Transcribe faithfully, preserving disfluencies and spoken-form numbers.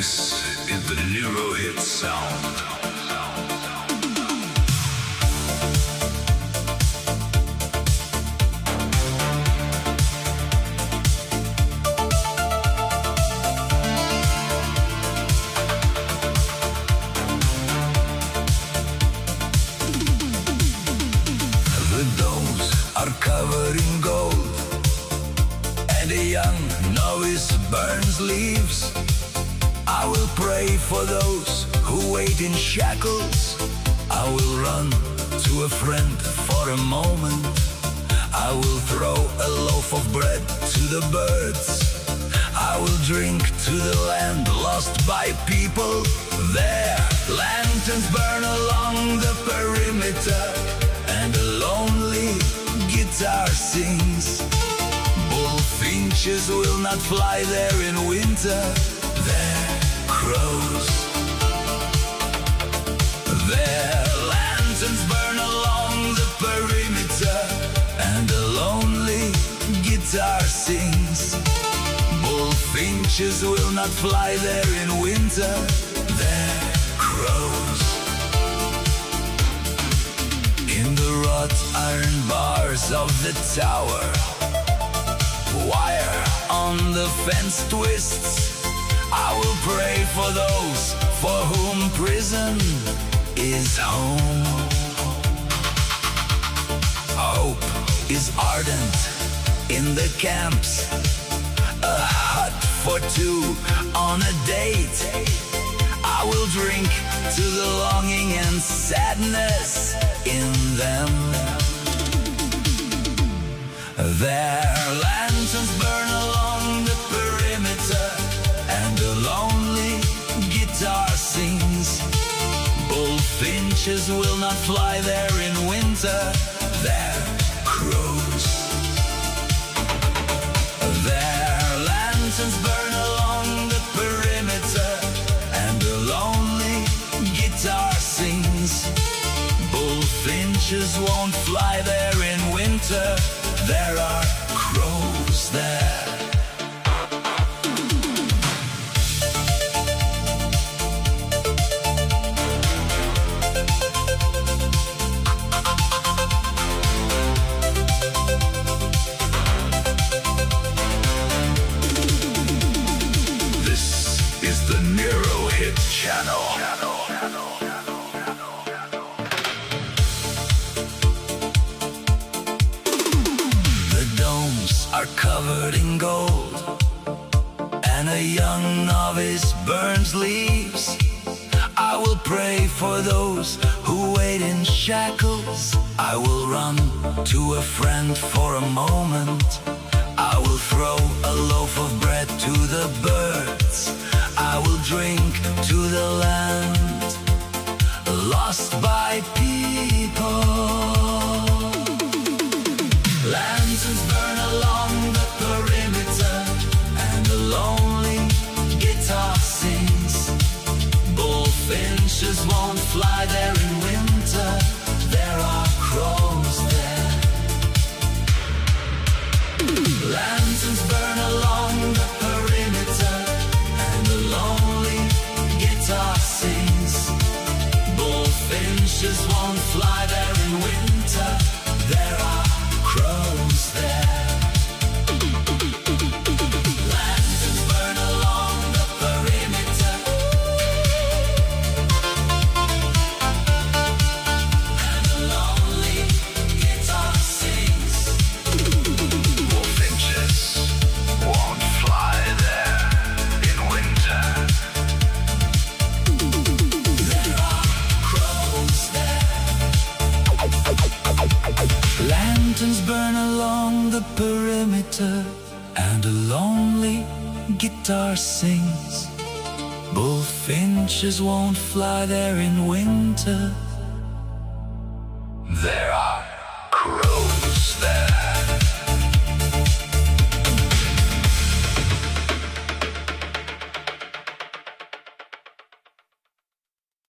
This is the Neuro Hit sound. Covered in gold, and a young novice burns leaves. I will pray for those who wait in shackles. I will run to a friend for a moment. I will throw a loaf of bread to the birds. I will drink to the land lost by people. There, lanterns burn along the perimeter, and a lonely guitar sings. Bullfinches will not fly there in winter. They're crows. Their lanterns burn along the perimeter, and a lonely guitar sings. Bullfinches will not fly there in winter. They're crows. In the wrought iron bars of the tower, wire on the fence twists. I will pray for those for whom prison is home. Hope is ardent in the camps, a hut for two on a date. I will drink to the longing and sadness in them. Their lanterns burn along the perimeter, and a lonely guitar sings. Bullfinches will not fly there in winter. They're crows. Their lanterns burn along the perimeter, and a lonely guitar sings. Bullfinches won't fly there in winter. There are crows there. This is the Neuro Hit channel. Are covered in gold, and a young novice burns leaves. I will pray for those who wait in shackles. I will run to a friend for a moment. I will throw a loaf of bread to the birds. I will drink to the land lost by people. Lanterns burn along the perimeter, and a lonely guitar sings. Bullfinches won't fly there in winter. There are crows there. Lanterns burn along the perimeter, and a lonely guitar sings. Bullfinches won't fly there in winter. There are crows there. Lanterns burn along the perimeter, and a lonely guitar sings. Bullfinches won't fly there in winter. There are crows there. Lanterns burn along the perimeter, and a lonely guitar sings. Bullfinches won't fly there in winter.